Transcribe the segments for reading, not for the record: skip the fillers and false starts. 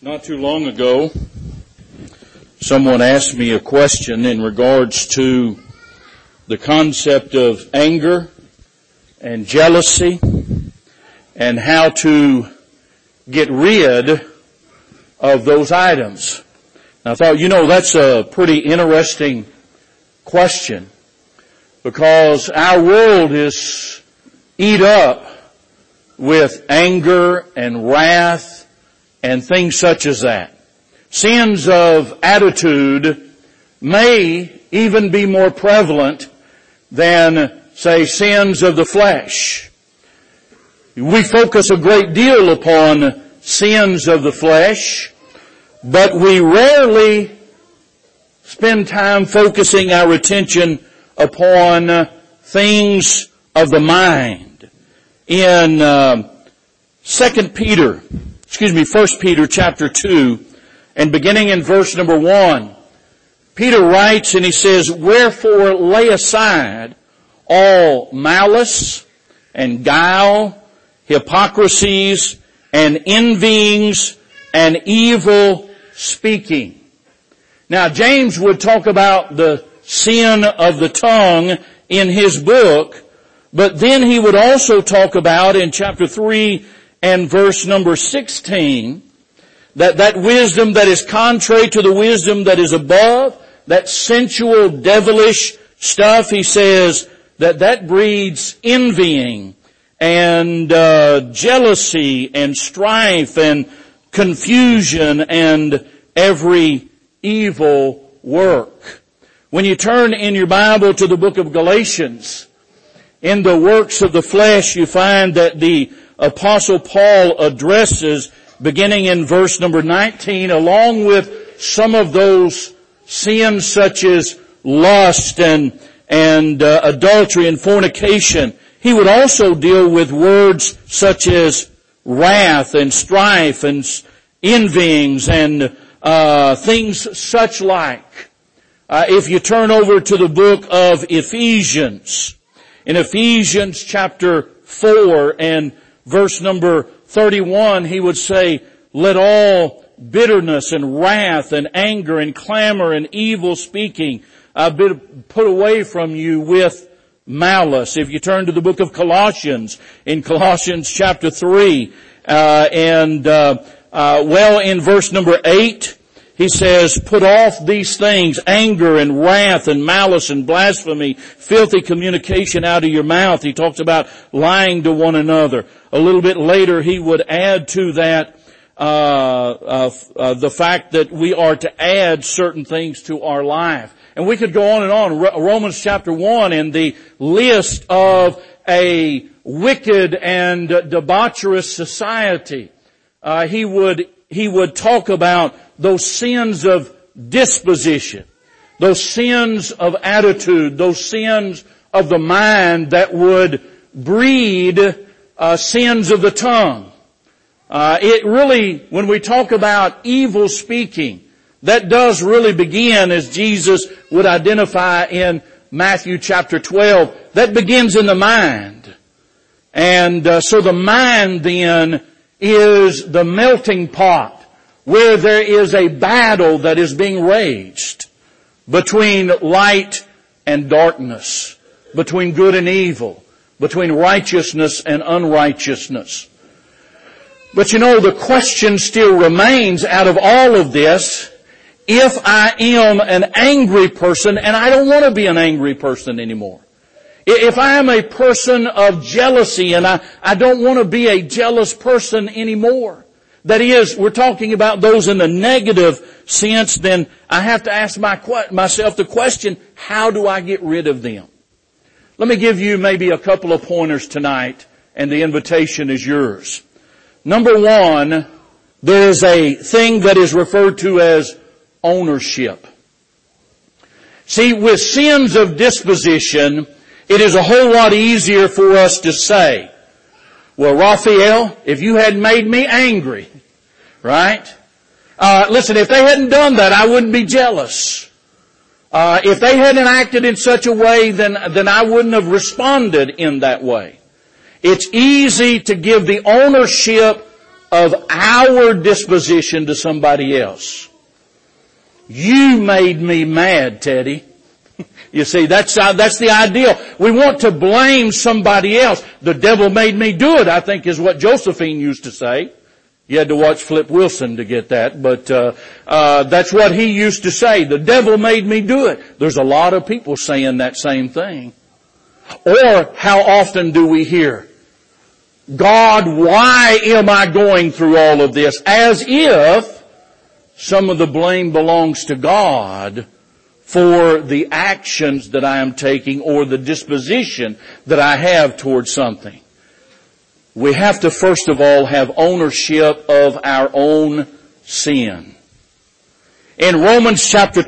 Not too long ago, someone asked me a question in regards to the concept of anger and jealousy and how to get rid of those items. And I thought, that's a pretty interesting question because our world is eat up with anger and wrath and things such as that. Sins of attitude may even be more prevalent than, say, sins of the flesh. We focus a great deal upon sins of the flesh, but we rarely spend time focusing our attention upon things of the mind. In 1 Peter chapter 2, and beginning in verse number 1, Peter writes and he says, "Wherefore lay aside all malice and guile, hypocrisies and envyings and evil speaking." Now James would talk about the sin of the tongue in his book, but then he would also talk about in chapter 3 and verse number 16, that wisdom that is contrary to the wisdom that is above, that sensual, devilish stuff, he says that breeds envying and jealousy and strife and confusion and every evil work. When you turn in your Bible to the book of Galatians, in the works of the flesh, you find that the Apostle Paul addresses, beginning in verse number 19, along with some of those sins such as lust and adultery and fornication, he would also deal with words such as wrath and strife and envyings and things such like. If you turn over to the book of Ephesians, in Ephesians chapter 4 and verse number 31, he would say, "Let all bitterness and wrath and anger and clamor and evil speaking be put away from you with malice." If you turn to the book of Colossians, in Colossians chapter 3, in verse number 8, he says, "Put off these things, anger and wrath and malice and blasphemy, filthy communication out of your mouth." He talks about lying to one another. A little bit later, he would add to that the fact that we are to add certain things to our life. And we could go on and on. Romans chapter 1 in the list of a wicked and debaucherous society. He would talk about those sins of disposition, those sins of attitude, those sins of the mind that would breed sins of the tongue. It really, when we talk about evil speaking, that does really begin, as Jesus would identify in Matthew chapter 12, that begins in the mind. And so the mind then is the melting pot where there is a battle that is being waged between light and darkness, between good and evil, between righteousness and unrighteousness. But the question still remains out of all of this, if I am an angry person and I don't want to be an angry person anymore. If I am a person of jealousy and I don't want to be a jealous person anymore. That is, we're talking about those in the negative sense, then I have to ask myself the question, how do I get rid of them? Let me give you maybe a couple of pointers tonight, and the invitation is yours. Number one, there is a thing that is referred to as ownership. See, with sins of disposition, it is a whole lot easier for us to say, "Well, Raphael, if you hadn't made me angry," right? Listen, if they hadn't done that, I wouldn't be jealous. If they hadn't acted in such a way, then I wouldn't have responded in that way. It's easy to give the ownership of our disposition to somebody else. You made me mad, Teddy. You see, that's the ideal. We want to blame somebody else. The devil made me do it, I think is what Josephine used to say. You had to watch Flip Wilson to get that, but that's what he used to say. The devil made me do it. There's a lot of people saying that same thing. Or how often do we hear, God, why am I going through all of this? As if some of the blame belongs to God for the actions that I am taking or the disposition that I have towards something. We have to first of all have ownership of our own sin. In Romans chapter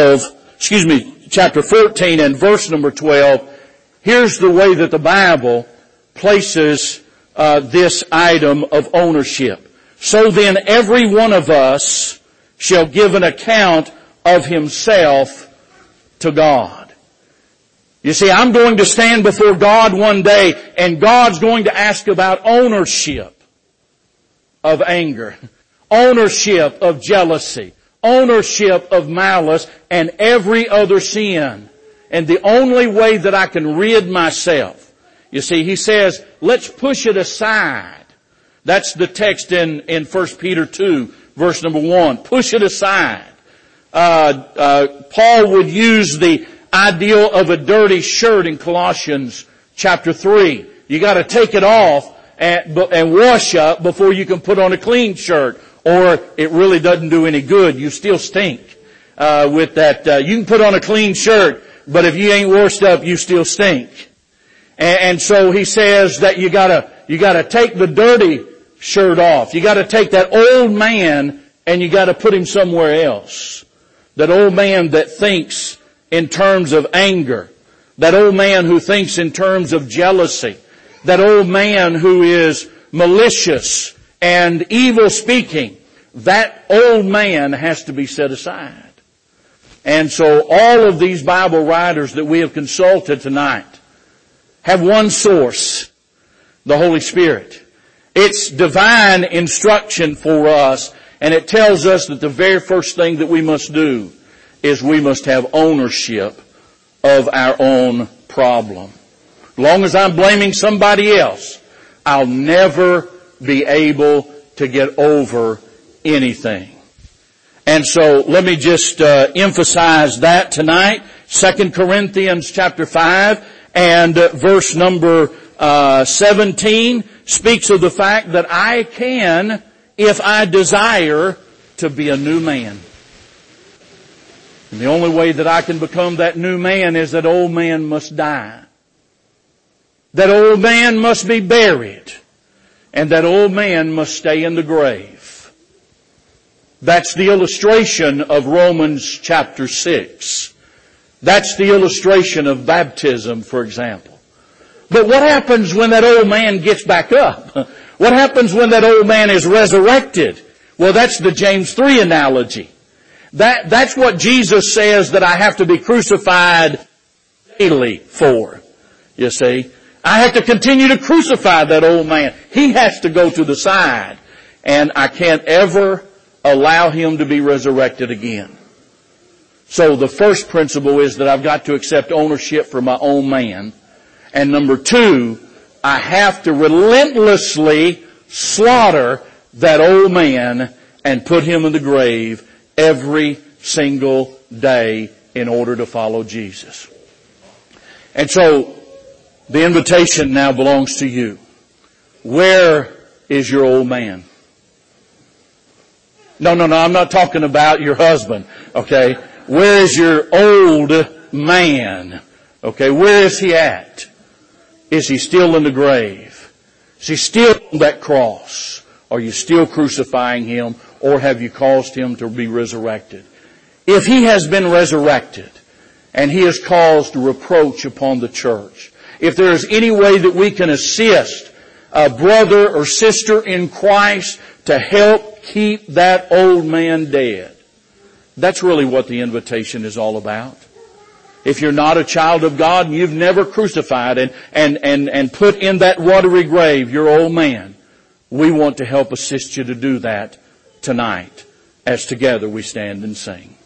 14 and verse number 12, here's the way that the Bible places this item of ownership. So then every one of us shall give an account of himself to God. You see, I'm going to stand before God one day, and God's going to ask about ownership of anger, ownership of jealousy, ownership of malice, and every other sin. And the only way that I can rid myself, you see, he says, let's push it aside. That's the text in 1 Peter 2, verse number 1. Push it aside. Paul would use the ideal of a dirty shirt in Colossians chapter 3. You got to take it off and wash up before you can put on a clean shirt, or it really doesn't do any good. You still stink with that. You can put on a clean shirt, but if you ain't washed up, you still stink. And so he says that you gotta take the dirty shirt off. You gotta take that old man and you gotta put him somewhere else. That old man that thinks in terms of anger. That old man who thinks in terms of jealousy. That old man who is malicious and evil speaking. That old man has to be set aside. And so all of these Bible writers that we have consulted tonight have one source, the Holy Spirit. It's divine instruction for us, and it tells us that the very first thing that we must do is we must have ownership of our own problem. As long as I'm blaming somebody else, I'll never be able to get over anything. And so let me just emphasize that tonight. 2 Corinthians chapter 5 and verse number 17 speaks of the fact that I can, if I desire, to be a new man. And the only way that I can become that new man is that old man must die. That old man must be buried. And that old man must stay in the grave. That's the illustration of Romans chapter 6. That's the illustration of baptism, for example. But what happens when that old man gets back up? What happens when that old man is resurrected? Well, that's the James 3 analogy. That's what Jesus says that I have to be crucified daily for. You see? I have to continue to crucify that old man. He has to go to the side. And I can't ever allow him to be resurrected again. So the first principle is that I've got to accept ownership for my own man. And number two, I have to relentlessly slaughter that old man and put him in the grave every single day in order to follow Jesus. And so the invitation now belongs to you. Where is your old man? No, I'm not talking about your husband, okay? Where is your old man? Okay, where is he at? Is he still in the grave? Is he still on that cross? Are you still crucifying him, or have you caused him to be resurrected? If he has been resurrected and he has caused reproach upon the church, if there is any way that we can assist a brother or sister in Christ to help keep that old man dead, that's really what the invitation is all about. If you're not a child of God and you've never crucified and put in that watery grave your old man, We want to help assist you to do that tonight as together we stand and sing.